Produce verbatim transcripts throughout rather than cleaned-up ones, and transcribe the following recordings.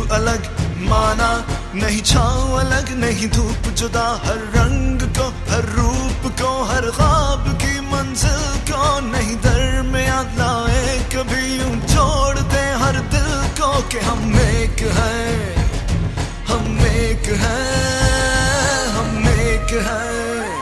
अलग माना, नहीं छाँव अलग नहीं धूप जुदा, हर रंग को हर रूप को हर ख्वाब की मंजिल को नहीं दरमियां लाए कभी यूं जोड़ दे हर दिल को कि हम एक हैं, हम एक हैं, हम एक हैं।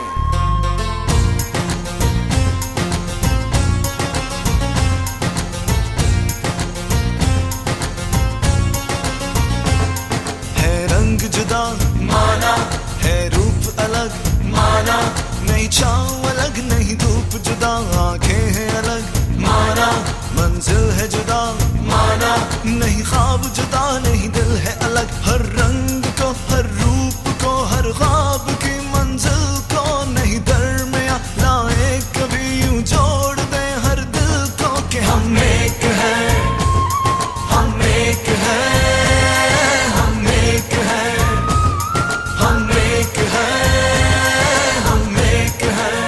जुदा माना है रूप अलग माना, नहीं छाँव अलग नहीं धूप जुदा, आंखें हैं अलग माना, मंजिल है जुदा माना, नहीं ख्वाब जुदा नहीं दिल है अलग, हर रंग को हर रूप को हर ख्वाब की मंजिल को नहीं दरमियां लाए कभी यूं जोड़ दे हर दिल को कि हम एक हैं, हम एक हैं, हम एक हैं, हम एक हैं, हम एक हैं।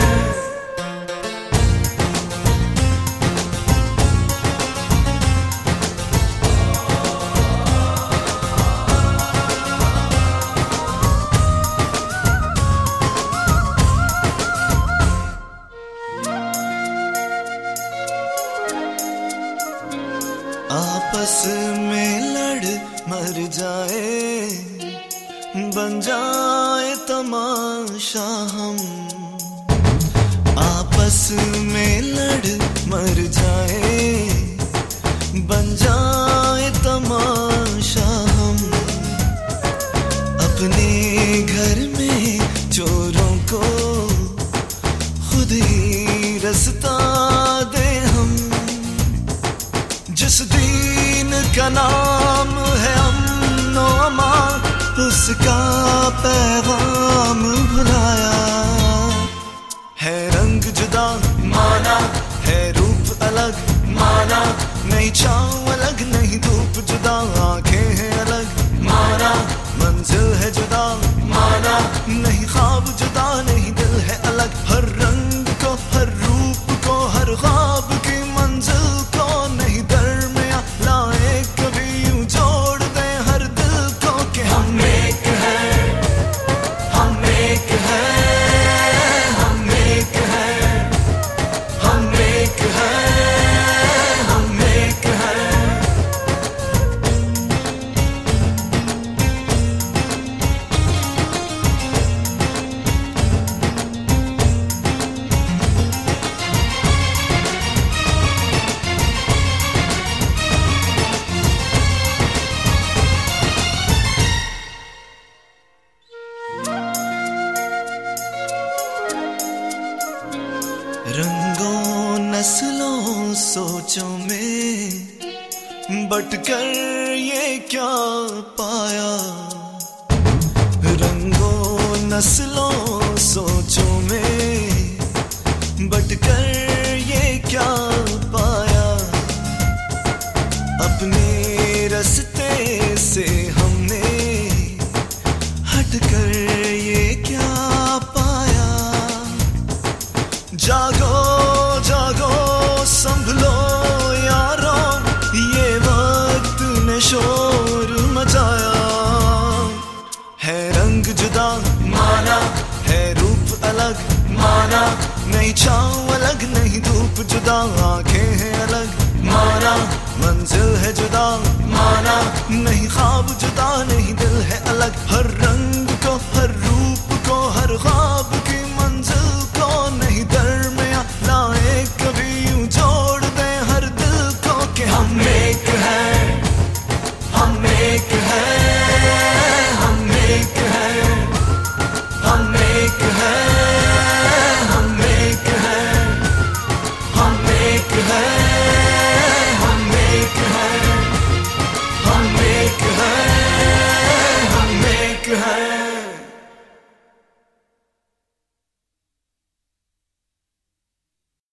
आपस में लड़ मर जाए, बन जाए तमाशा हम, आपस में लड़ मर जाए, बन जाए तमाशा हम, अपने घर में चोरों को खुद ही रास्ता दे हम, जिस दीन का नाम है अमन व अमान, उसका पैगाम भुलाया, है रंग जुदा माना है रूप अलग माना, नहीं छाँव अलग नहीं धूप जुदा, आंखें हैं अलग माना, मंजिल है जुदा माना, नहीं ख्वाब जुदा नहीं दिल है अलग, हर रंग को हर रूप को हर ख्वाब की मंजिल को नहीं दरमियां लाए कभी यूं जोड़ दे हर दिल को कि हम एक हैं, हम एक हैं, हम एक हैं, हम एक हैं, हम एक हैं। रंगों नस्लों सोचों में बटकर ये क्या पाया, रंगों नस्लों सोचों में बटकर ये क्या पाया, अपने रास्ते से हमने हटकर ये क्या पाया, जागो जागो संभलो यारों, ये वक्त ने शोर मचाया, है रंग जुदा माना है रूप अलग माना, नहीं छाँव अलग नहीं धूप जुदा, आंखें हैं अलग माना, मंजिल है जुदा माना, नहीं ख्वाब जुदा नहीं दिल है अलग, हर रंग को हर रूप को हर ख्वाब